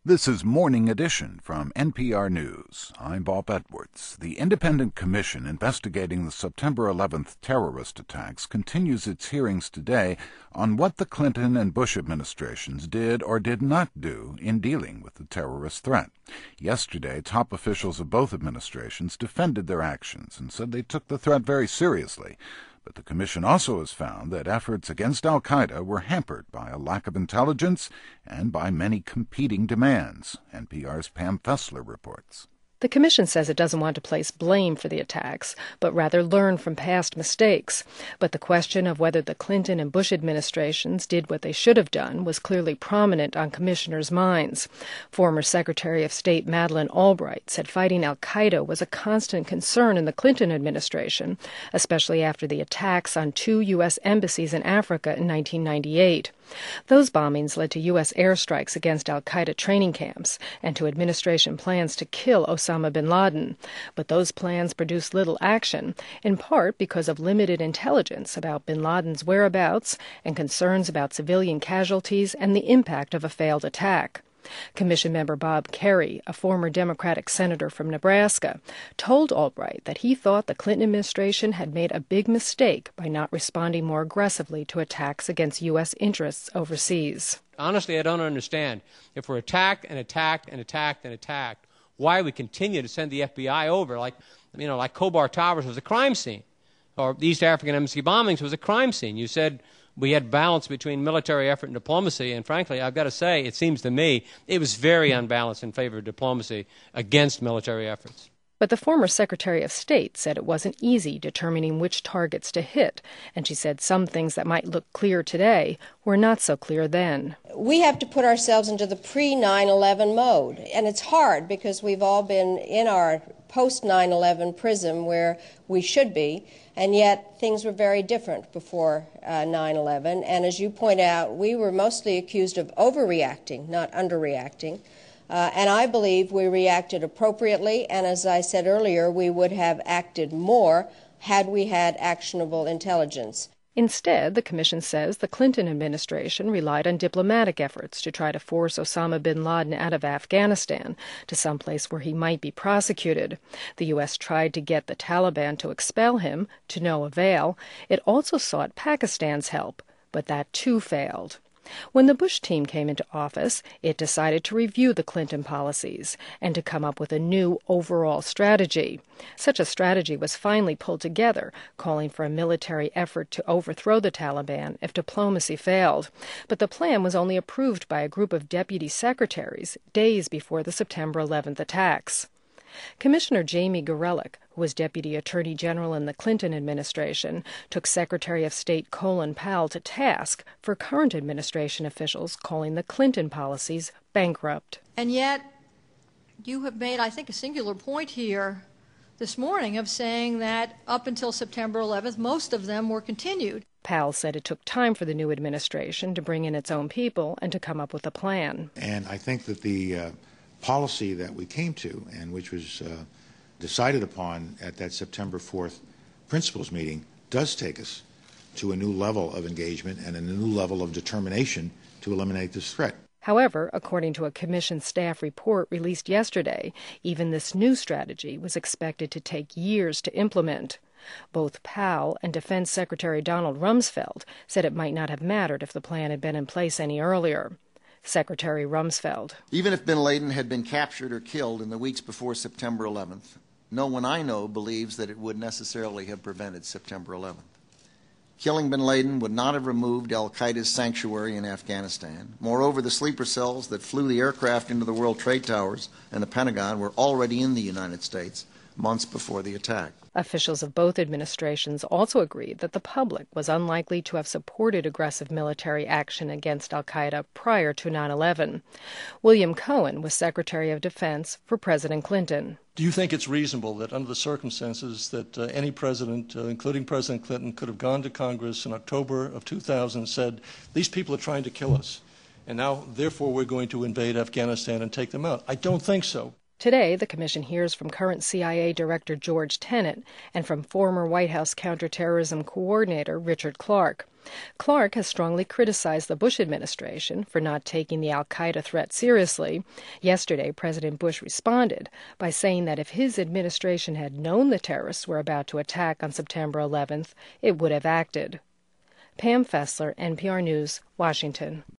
This is Morning Edition from NPR News. I'm Bob Edwards. The Independent Commission investigating the September 11th terrorist attacks continues its hearings today on what the Clinton and Bush administrations did or did not do in dealing with the terrorist threat. Yesterday, top officials of both administrations defended their actions and said they took the threat very seriously. But the Commission also has found that efforts against al-Qaeda were hampered by a lack of intelligence and by many competing demands. NPR's Pam Fessler reports. The Commission says it doesn't want to place blame for the attacks, but rather learn from past mistakes. But the question of whether the Clinton and Bush administrations did what they should have done was clearly prominent on commissioners' minds. Former Secretary of State Madeleine Albright said fighting al-Qaeda was a constant concern in the Clinton administration, especially after the attacks on 2 U.S. embassies in Africa in 1998. Those bombings led to U.S. airstrikes against al-Qaeda training camps and to administration plans to kill Osama bin Laden. But those plans produced little action, in part because of limited intelligence about bin Laden's whereabouts and concerns about civilian casualties and the impact of a failed attack. Commission member Bob Kerrey, a former Democratic senator from Nebraska, told Albright that he thought the Clinton administration had made a big mistake by not responding more aggressively to attacks against U.S. interests overseas. Honestly, I don't understand. If we're attacked and attacked and attacked and attacked, why we continue to send the FBI over like Khobar Towers was a crime scene, or the East African embassy bombings was a crime scene. You said we had balance between military effort and diplomacy, and frankly, I've got to say, it seems to me, it was very unbalanced in favor of diplomacy against military efforts. But the former Secretary of State said it wasn't easy determining which targets to hit, and she said some things that might look clear today were not so clear then. We have to put ourselves into the pre-9/11 mode, and it's hard because we've all been in our post-9/11 prism where we should be, and yet things were very different before 9/11. And as you point out, we were mostly accused of overreacting, not underreacting. And I believe we reacted appropriately, and as I said earlier, we would have acted more had we had actionable intelligence. Instead, the Commission says the Clinton administration relied on diplomatic efforts to try to force Osama bin Laden out of Afghanistan to someplace where he might be prosecuted. The U.S. tried to get the Taliban to expel him, to no avail. It also sought Pakistan's help, but that too failed. When the Bush team came into office, it decided to review the Clinton policies and to come up with a new overall strategy. Such a strategy was finally pulled together, calling for a military effort to overthrow the Taliban if diplomacy failed. But the plan was only approved by a group of deputy secretaries days before the September 11th attacks. Commissioner Jamie Gorelick, who was Deputy Attorney General in the Clinton administration, took Secretary of State Colin Powell to task for current administration officials calling the Clinton policies bankrupt. And yet, you have made, I think, a singular point here this morning of saying that up until September 11th, most of them were continued. Powell said it took time for the new administration to bring in its own people and to come up with a plan. And I think that the policy that we came to, and which was decided upon at that September 4th principals meeting, does take us to a new level of engagement and a new level of determination to eliminate this threat. However, according to a Commission staff report released yesterday, even this new strategy was expected to take years to implement. Both Powell and Defense Secretary Donald Rumsfeld said it might not have mattered if the plan had been in place any earlier. Secretary Rumsfeld. Even if bin Laden had been captured or killed in the weeks before September 11th, no one I know believes that it would necessarily have prevented September 11th. Killing bin Laden would not have removed al-Qaeda's sanctuary in Afghanistan. Moreover, the sleeper cells that flew the aircraft into the World Trade Towers and the Pentagon were already in the United States months before the attack. Officials of both administrations also agreed that the public was unlikely to have supported aggressive military action against al-Qaeda prior to 9/11. William Cohen was Secretary of Defense for President Clinton. Do you think it's reasonable that under the circumstances that any president, including President Clinton, could have gone to Congress in October of 2000 and said, these people are trying to kill us, and now, therefore, we're going to invade Afghanistan and take them out? I don't think so. Today, the commission hears from current CIA Director George Tenet and from former White House counterterrorism coordinator Richard Clarke. Clarke has strongly criticized the Bush administration for not taking the al-Qaeda threat seriously. Yesterday, President Bush responded by saying that if his administration had known the terrorists were about to attack on September 11th, it would have acted. Pam Fessler, NPR News, Washington.